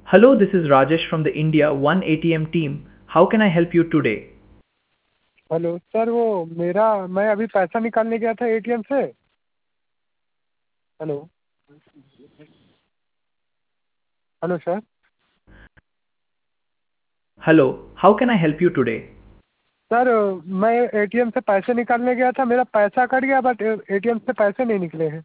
Hello, this is Rajesh from the India One ATM team. How can I help you today? Hello sir, वो मेरा मैं अभी पैसा निकालने गया था एटीएम से। Hello. Hello sir. Hello, how can I help you today? Sir, मैं एटीएम से पैसे निकालने गया था, मेरा पैसा कट गया बट एटीएम से पैसे नहीं निकले हैं।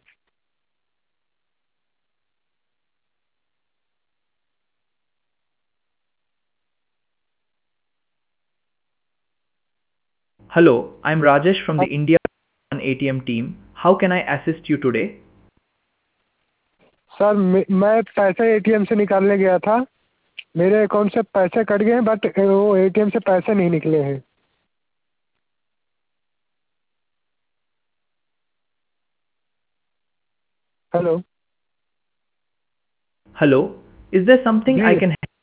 Hello, I'm Rajesh from the अब India One ATM team. How can I assist you today? Sir, मैं पैसे एटीएम से निकालने गया था, मेरे अकाउंट से पैसे कट गए हैं बट वो एटीएम से पैसे नहीं निकले हैं। Hello. Hello, is there something I जी, can help?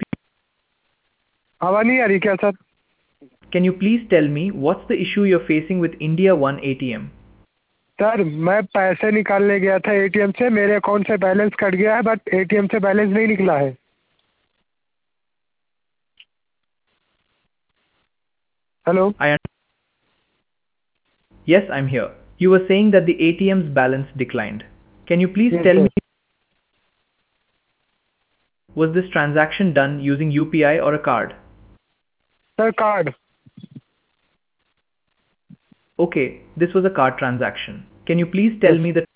आवाज़ नहीं आ रही क्या sir? Can you please tell me what's the issue you're facing with India One ATM? Sir, मैं पैसे निकालने गया था एटीएम से, मेरे अकाउंट से बैलेंस कट गया है बट एटीएम से बैलेंस नहीं निकला है। Hello. I Yes, I'm here. You were saying that the ATM's balance declined. Can you please yes tell me, sir. was this transaction done using UPI or a card? Sir, card. Okay, this was a card transaction. Can you please tell yes. me the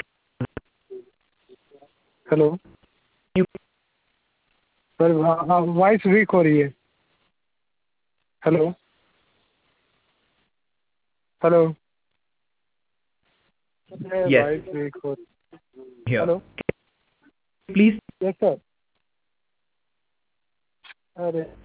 hello. Sir, voice weak हो रही है। Hello. Hello. Yes, voice weak हो। here. Hello. Please yes sir. अरे